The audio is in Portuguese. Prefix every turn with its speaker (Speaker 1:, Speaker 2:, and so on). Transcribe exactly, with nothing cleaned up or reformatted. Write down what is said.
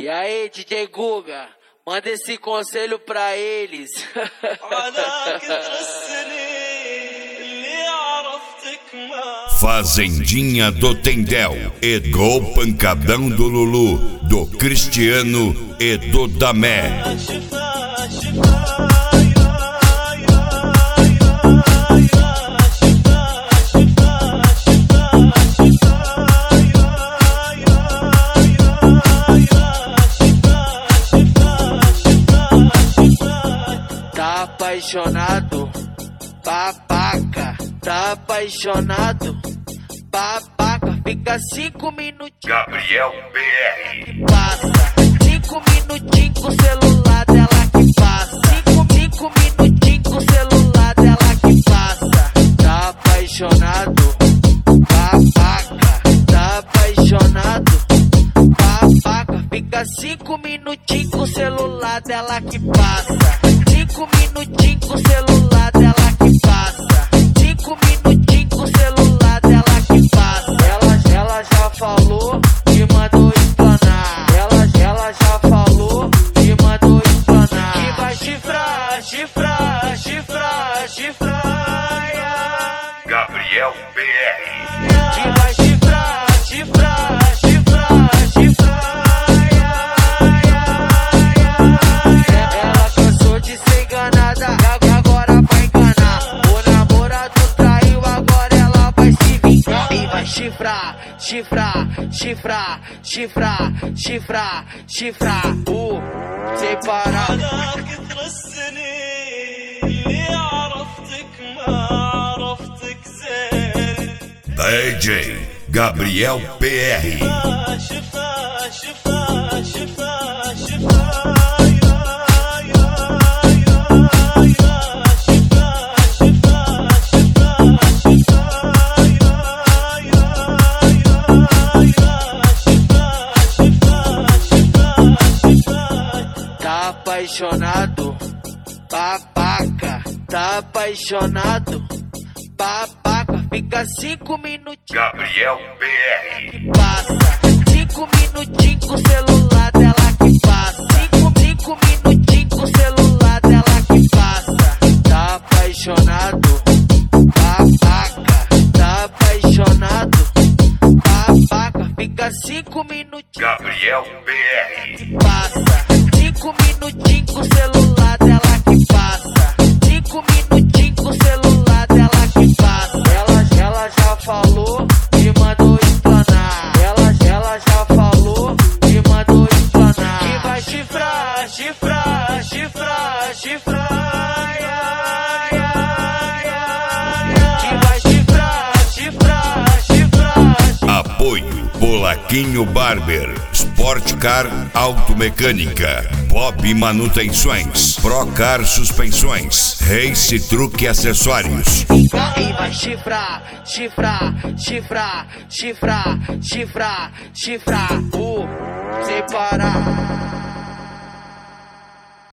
Speaker 1: E aí, D J Guga, manda esse conselho pra eles.
Speaker 2: Fazendinha do Tendel e do Pancadão do Lulu, do Cristiano e do Damé.
Speaker 1: Tá apaixonado, babaca. Tá apaixonado, babaca. Fica cinco minutinhos.
Speaker 2: Gabriel B R.
Speaker 1: Passa cinco minutinhos com o celular dela que passa. Cinco, cinco minutinhos com o celular dela que passa. Tá apaixonado, babaca. Tá apaixonado, babaca. Fica cinco minutinhos com o celular dela que passa. Cinco minutinhos com o celular dela que passa. Cinco minutinhos com o celular dela que passa. Ela, ela já falou que mandou explanar. Ela, ela já falou que mandou explanar. Que vai chifrar, chifrar, chifrar, chifrar.
Speaker 2: Gabriel B R.
Speaker 1: Que vai chifrar, chifrar, chifrar, chifrar. Ela cansou de ser enganada, agora vai enganar. O namorado traiu, agora ela vai se vingar. E vai chifrar, chifrar, chifrar, chifrar, chifrar, chifrar. O separado.
Speaker 2: D J Gabriel P R.
Speaker 1: Tá apaixonado, babaca. Tá apaixonado, babaca. Fica cinco minutinhos.
Speaker 2: Gabriel B R.
Speaker 1: Passa cinco minutinhos com o celular dela que passa. Cinco, cinco minutinhos com o celular dela que passa. Tá apaixonado, babaca. Tá apaixonado, babaca. Fica cinco minutinhos.
Speaker 2: Gabriel B R.
Speaker 1: Passa cinco minutinhos com o celular dela que passa. Cinco minutinhos com o celular dela que passa. Ela, ela já falou que mandou explanar. Ela, ela já falou que mandou explanar. Que vai chifrar, chifrar, chifrar, chifrar. Que vai chifrar, chifrar, chifrar.
Speaker 2: Apoio Polaquinho Barber, Sport Car Automecânica, Bob Manutenções, Procar Suspensões, Race Truque Acessórios.
Speaker 1: E vai chifrar, chifrar, chifrar, chifrar, chifrar, chifrar. O separar.